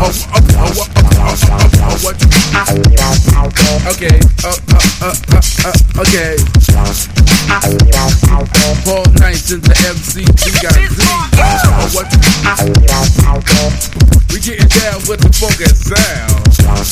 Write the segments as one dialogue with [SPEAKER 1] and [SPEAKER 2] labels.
[SPEAKER 1] Okay, okay. Paul Nice into MCG got Z. What? We getting down with the funk and sound.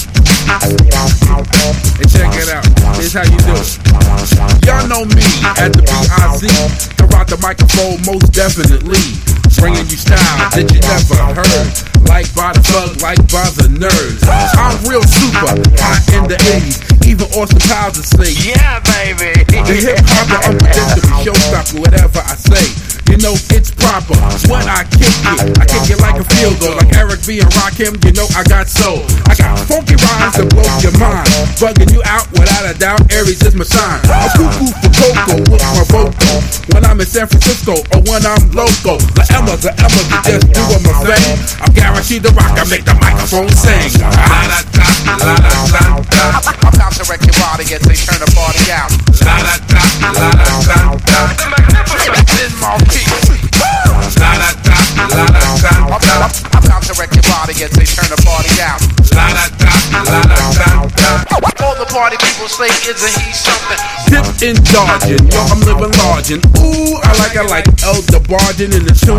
[SPEAKER 1] And check it out. Here's how you do it. Y'all know me at the BIZ. To rock the microphone most definitely. Bringing you style that you never heard. Like by the thug, like by the nerds. I'm real super, hot in the 80s. Even Austin Powers would say,
[SPEAKER 2] yeah, baby.
[SPEAKER 1] The hip-hop is unpredictable, showstopper, whatever I say. You know it's proper when I kick it like a field goal. Like Eric B and Rakim, you know I got soul. I got funky rhymes that blow your mind. Bugging you out without a doubt, Aries is my sign. I'm cuckoo for cocoa with my vocal. When I'm in San Francisco or when I'm local. The Emma, just doing my thing. I'm guaranteed to rock, I make the microphone sing.
[SPEAKER 2] I'm about to wreck your body as they turn the party out. The magnificent Marquis. I'm about to wreck your body as they turn the party out. All the party people say, isn't he something?
[SPEAKER 1] Dip in dodging, yo, I'm living large and ooh, I like Elder Bargin in the tune